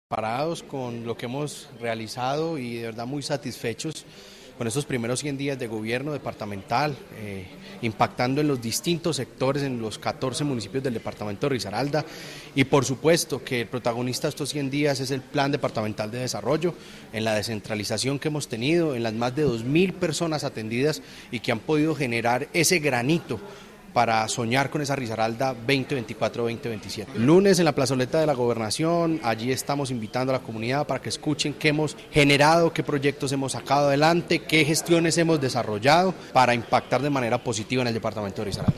Parados con lo que hemos realizado y de verdad muy satisfechos con estos primeros 100 días de gobierno departamental, impactando en los distintos sectores, en los 14 municipios del departamento de Risaralda, y por supuesto que el protagonista de estos 100 días es el Plan Departamental de Desarrollo, en la descentralización que hemos tenido, en las más de 2.000 personas atendidas y que han podido generar ese granito para soñar con esa Risaralda 2024-2027. Lunes en la plazoleta de la Gobernación, allí estamos invitando a la comunidad para que escuchen qué hemos generado, qué proyectos hemos sacado adelante, qué gestiones hemos desarrollado para impactar de manera positiva en el departamento de Risaralda.